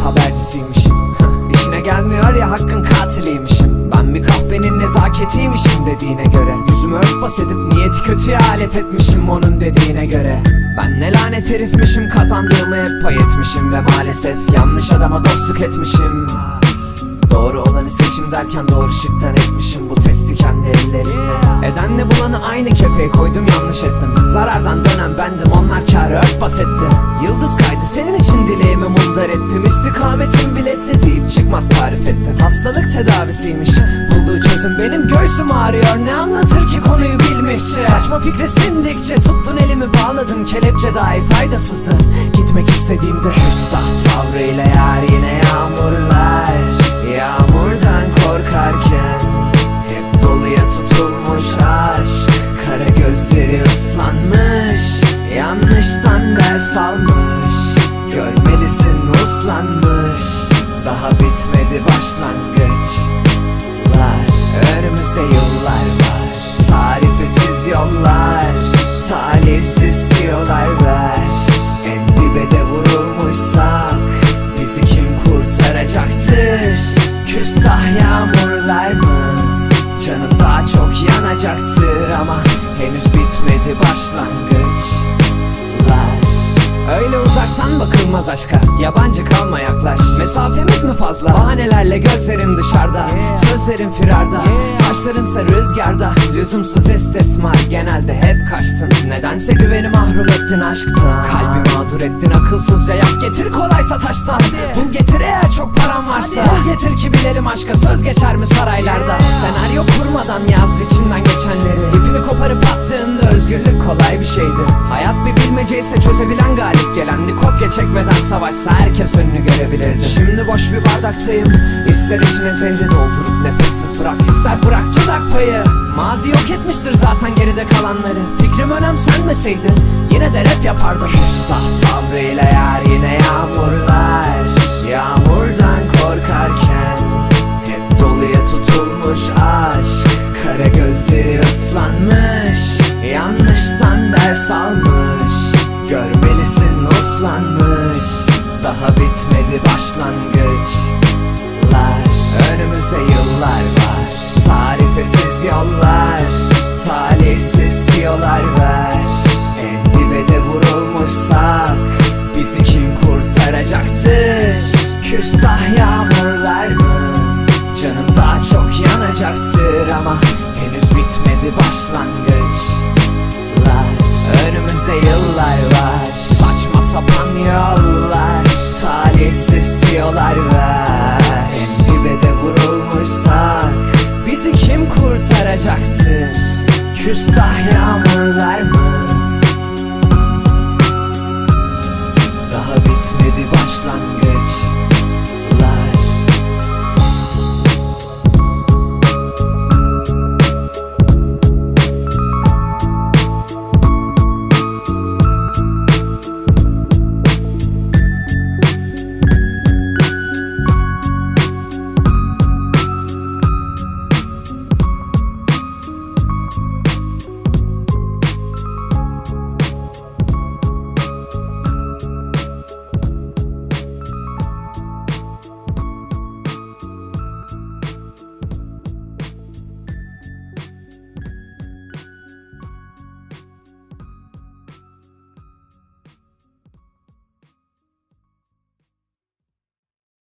habercisiymişim. İşine gelmiyor ya, hakkın katiliymişim. Ben bir kahvenin nezaketiymişim dediğine göre. Yüzümü örtbas edip niyeti kötüye alet etmişim onun dediğine göre. Ben ne lanet herifmişim, kazandığımı hep pay etmişim ve maalesef yanlış adama dostluk etmişim. Doğru olanı seçim derken doğru şıktan etmişim bu testi kendi ellerimle. Edenle bulanı aynı kefeye koydum, yanlış ettim. Zarardan dönen bendim, onlar kârı örtbas etti. Yıldız kaydı senin için dileğimi mundar ettim. İstikametim biletli deyip çıkmaz tarif ettin. Hastalık tedavisiymiş bulduğu çözüm, benim göğsüm ağrıyor. Ne anlatır ki konuyu bilmişçe. Kaçma fikri sindikçe tuttun elimi bağladın. Kelepçe dahi faydasızdı gitmek istediğimde. Küstah tavrıyla yar yine yağmurlar. Yağmurdan korkarken hep doluya tutulmuş aşk. Kara gözleri ıslanmış, yanlıştan ders almış. Görmelisin uslanmış, daha bitmedi başlangıçlar. Önümüzde yıllar var, tarifesiz yollar. Talihsiz diyorlar ver. En dibe de vurulmuşsak bizi kim kurtaracaktır? Küstah yağmurlar mı? Canım daha çok yanacaktır ama henüz bitmedi başlangıçlar. Öyle uzaktan bakılmaz aşka, yabancı kalma yaklaş. Mesafemiz mi fazla? Bahanelerle gözlerin dışarıda, sözlerin firarda, saçlarınsa rüzgarda. Lüzumsuz istismar, genelde hep kaçtın. Nedense güveni mahrum ettin aşktan. Kalbi mağdur ettin akılsızca, yap getir kolaysa taştan. Bul getir eğer çok paran varsa. Bul getir ki bilelim aşka söz geçer mi saraylarda. Senaryo kurmadan yaz içinden geçenleri. İpini koparıp attığında özgürlük kolay bir şeydi. Hayat bir bilmeceyse çözebilen galip gelendi. Kopya çekmeden savaşsa herkes önünü görebilirdi. Şimdi boş bir bardaktayım, ister içine zehri doldurup nefessiz bırak, ister bırak dudak payı. Mazi yok etmiştir zaten geride kalanları. Fikrim önemsenmeseydi yine de rap yapardım. Küstah tavrıyla yar yine yağmurlar. Yağmurdan korkarken hep doluya tutulmuş aşk. Kara gözleri ıslanmış, yanlıştan ders almış. Görmelisin uslanmış, daha bitmedi başlangıçlar. Önümüzde yıllar var, tarifesiz yollar. Talihsiz diyorlar ver. En dibe de vurulmuşsak bizi kim kurtaracaktır? Küstah yağmurlar mı? Canım daha çok yanacaktır ama henüz bitmedi başlangıçlar. Önümüzde yıllar var, saçma sapan yollar. Talihsiz diyorlar ver. En dibe de vurulmuşsak bizi kim kurtaracaktır? Küstah yağmurlar mı? Daha bitmedi başlangıç.